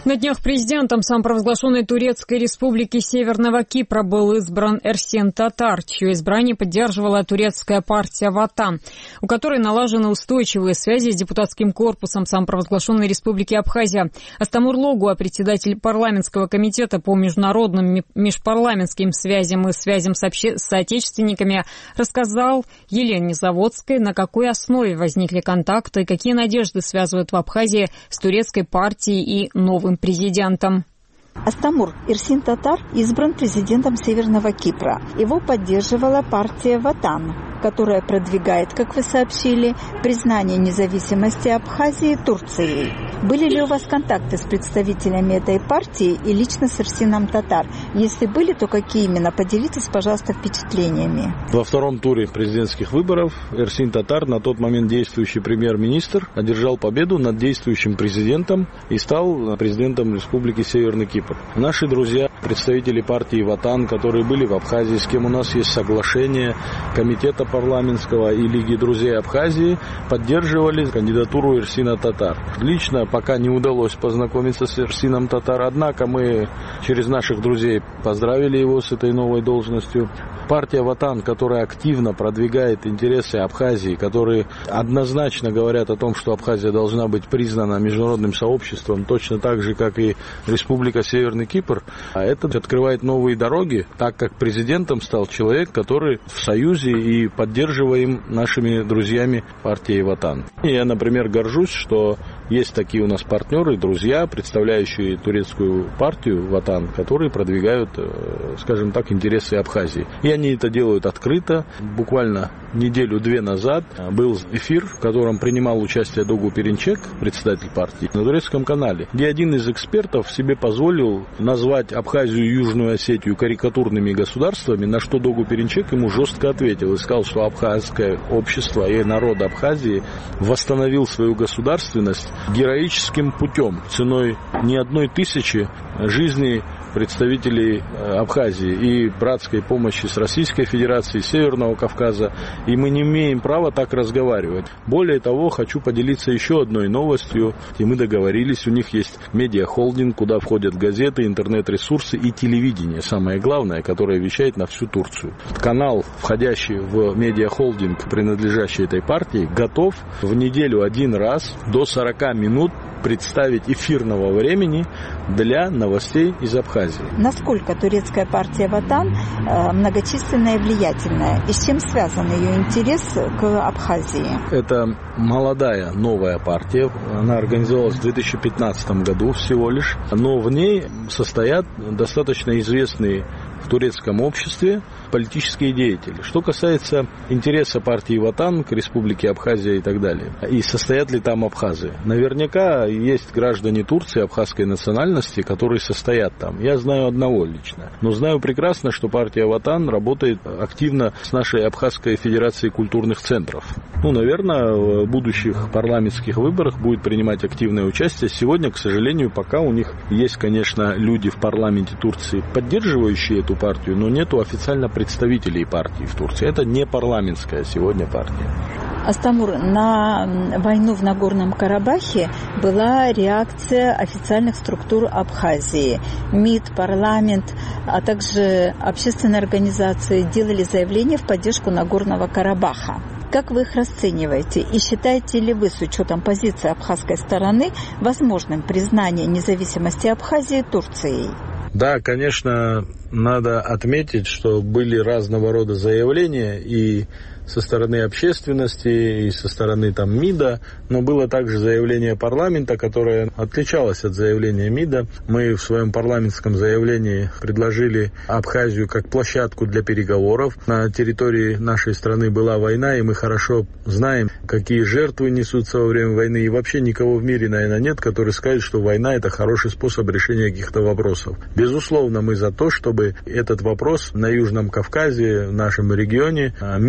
На днях президентом самопровозглашенной Турецкой республики Северного Кипра был избран Эрсин Татар, чье избрание поддерживала турецкая партия «Ватан», у которой налажены устойчивые связи с депутатским корпусом самопровозглашенной республики Абхазия. Астамур Логуа, председатель парламентского комитета по международным межпарламентским связям и связям с соотечественниками, рассказал Елене Заводской, на какой основе возникли контакты и какие надежды связывают в Абхазии с турецкой партией и новым президентом. Астамур Эрсин Татар избран президентом Северного Кипра. Его поддерживала партия «Ватан», которая продвигает, как вы сообщили, признание независимости Абхазии Турцией. Были ли у вас контакты с представителями этой партии и лично с Эрсином Татар? Если были, то какие именно? Поделитесь, пожалуйста, впечатлениями. Во втором туре президентских выборов Эрсин Татар, на тот момент действующий премьер-министр, одержал победу над действующим президентом и стал президентом Республики Северный Кипр. Наши друзья, представители партии «Ватан», которые были в Абхазии, с кем у нас есть соглашение комитета парламентского и Лиги друзей Абхазии, поддерживали кандидатуру Эрсина Татар. Лично пока не удалось познакомиться с Эрсином Татар, однако мы через наших друзей поздравили его с этой новой должностью. Партия «Ватан», которая активно продвигает интересы Абхазии, которые однозначно говорят о том, что Абхазия должна быть признана международным сообществом, точно так же, как и Республика Северный Кипр, это открывает новые дороги, так как президентом стал человек, который в союзе и поддерживаем нашими друзьями партией «Ватан». И я, например, горжусь, что есть такие у нас партнеры, друзья, представляющие турецкую партию «Ватан», которые продвигают, скажем так, интересы Абхазии. И они это делают открыто. Буквально неделю-две назад был эфир, в котором принимал участие Догу Перенчек, председатель партии, на турецком канале, где один из экспертов себе позволил назвать Абхазию и Южную Осетию карикатурными государствами, на что Догу Перенчек ему жестко ответил и сказал, что абхазское общество и народ Абхазии восстановил свою государственность героическим путем, ценой не 1000 жизней представителей Абхазии и братской помощи с Российской Федерацией, Северного Кавказа, и мы не имеем права так разговаривать. Более того, хочу поделиться еще одной новостью, и мы договорились, у них есть медиахолдинг, куда входят газеты, интернет-ресурсы и телевидение, самое главное, которое вещает на всю Турцию. Канал, входящий в медиахолдинг, принадлежащий этой партии, готов в неделю один раз до 40 минут представить эфирного времени для новостей из Абхазии. Насколько турецкая партия «Ватан» многочисленная и влиятельная? И с чем связан ее интерес к Абхазии? Это молодая новая партия. Она организовалась в 2015 году всего лишь. Но в ней состоят достаточно известные в турецком обществе политические деятели. Что касается интереса партии «Ватан» к республике Абхазия и так далее, и состоят ли там абхазы, наверняка есть граждане Турции абхазской национальности, которые состоят там. Я знаю одного лично. Но знаю прекрасно, что партия «Ватан» работает активно с нашей Абхазской Федерацией культурных центров. Наверное, в будущих парламентских выборах будет принимать активное участие. Сегодня, к сожалению, пока у них есть, конечно, люди в парламенте Турции, поддерживающие эту партию, но нету официально представителей партии в Турции. Это не парламентская сегодня партия. Астамур, на войну в Нагорном Карабахе была реакция официальных структур Абхазии. МИД, парламент, а также общественные организации делали заявления в поддержку Нагорного Карабаха. Как вы их расцениваете? И считаете ли вы, с учетом позиции абхазской стороны, возможным признание независимости Абхазии Турцией? Да, конечно, надо отметить, что были разного рода заявления и со стороны общественности, и со стороны МИДа, но было также заявление парламента, которое отличалось от заявления МИДа. Мы в своем парламентском заявлении предложили Абхазию как площадку для переговоров. На территории нашей страны была война, и мы хорошо знаем, какие жертвы несутся во время войны, и вообще никого в мире, наверное, нет, который скажет, что война – это хороший способ решения каких-то вопросов. Безусловно, мы за то, чтобы этот вопрос на Южном Кавказе, в нашем регионе, мирно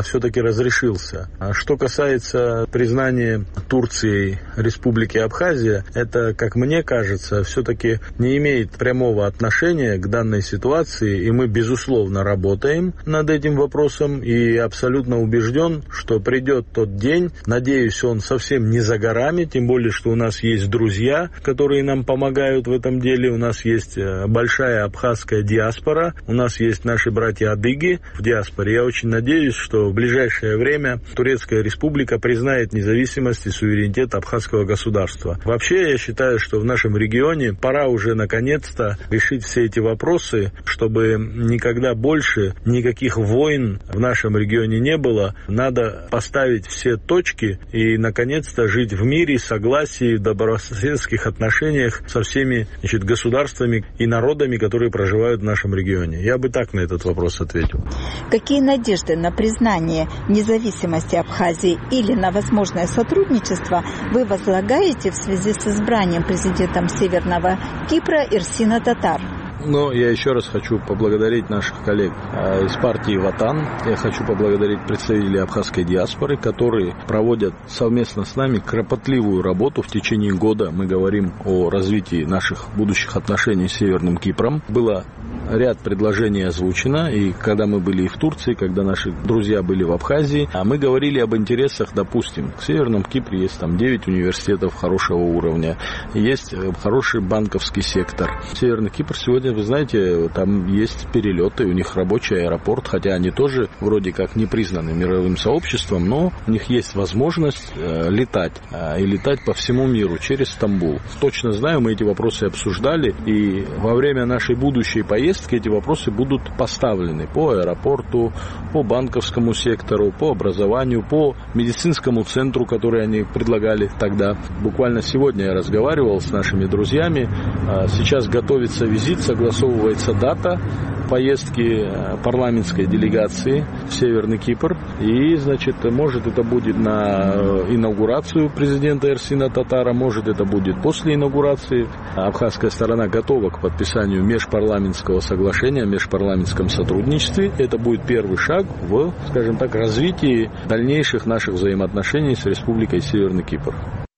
все-таки разрешился. А что касается признания Турцией Республики Абхазия, это, как мне кажется, все-таки не имеет прямого отношения к данной ситуации, и мы, безусловно, работаем над этим вопросом, и абсолютно убежден, что придет тот день, надеюсь, он совсем не за горами, тем более, что у нас есть друзья, которые нам помогают в этом деле, у нас есть большая абхазская диаспора, у нас есть наши братья-адыги в диаспоре. Я очень надеюсь, что в ближайшее время Турецкая Республика признает независимость и суверенитет абхазского государства. Вообще, я считаю, что в нашем регионе пора уже наконец-то решить все эти вопросы, чтобы никогда больше никаких войн в нашем регионе не было. Надо поставить все точки и наконец-то жить в мире, согласии, в добрососедских отношениях со всеми, государствами и народами, которые проживают в нашем регионе. Я бы так на этот вопрос ответил. Какие надежды на признание независимости Абхазии или на возможное сотрудничество вы возлагаете в связи с избранием президентом Северного Кипра Эрсина Татар? Но я еще раз хочу поблагодарить наших коллег из партии «Ватан». Я хочу поблагодарить представителей абхазской диаспоры, которые проводят совместно с нами кропотливую работу в течение года. Мы говорим о развитии наших будущих отношений с Северным Кипром. Было ряд предложений озвучено, и когда мы были и в Турции, когда наши друзья были в Абхазии, мы говорили об интересах, допустим, в Северном Кипре есть там 9 университетов хорошего уровня, есть хороший банковский сектор. Северный Кипр сегодня, вы знаете, там есть перелеты, у них рабочий аэропорт, хотя они тоже вроде как не признаны мировым сообществом, но у них есть возможность летать, и летать по всему миру через Стамбул. Точно знаю, мы эти вопросы обсуждали, и во время нашей будущей поездки эти вопросы будут поставлены по аэропорту, по банковскому сектору, по образованию, по медицинскому центру, который они предлагали тогда. Буквально сегодня я разговаривал с нашими друзьями. Сейчас готовится визит, согласовывается дата поездки парламентской делегации в Северный Кипр. И, значит, может это будет на инаугурацию президента Эрсина Татара, может это будет после инаугурации. Абхазская сторона готова к подписанию межпарламентского соглашения о межпарламентском сотрудничестве. Это будет первый шаг в, скажем так, развитии дальнейших наших взаимоотношений с Республикой Северный Кипр.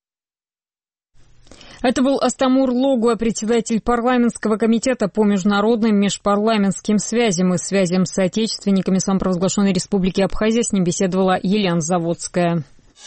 Это был Астамур Логуа, председатель парламентского комитета по международным межпарламентским связям и связям с соотечественниками самопровозглашенной Республики Абхазия. С ним беседовала Елена Заводская.